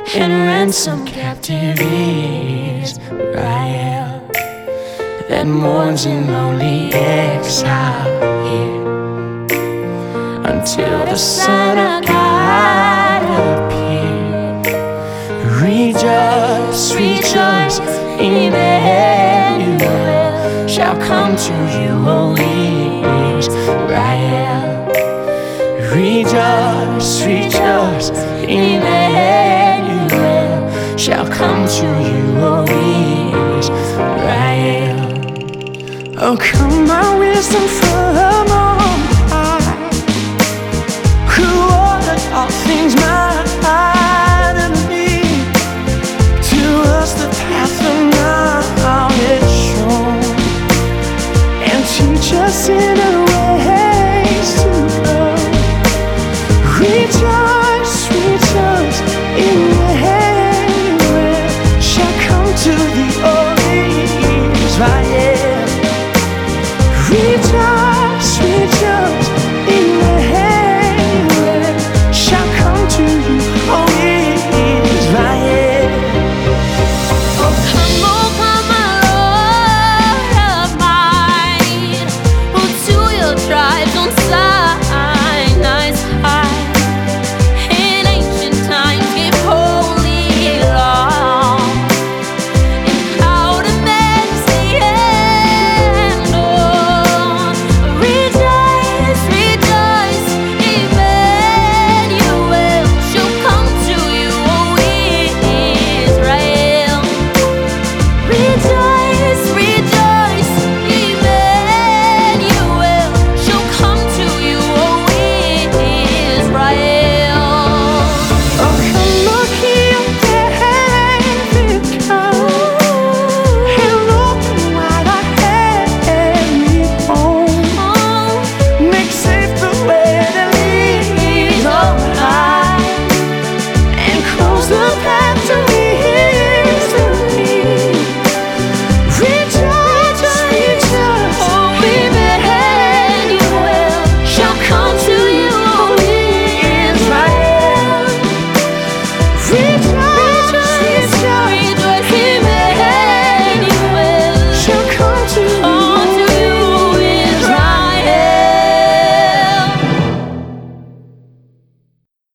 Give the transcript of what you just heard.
and ransom captive Israel that mourns in lonely exile here until the Son of God appear. Rejoice, rejoice, Emmanuel shall come to you, O Israel. Rejoice, rejoice, Emmanuel shall come to you, O Israel. Oh, come, my wisdom from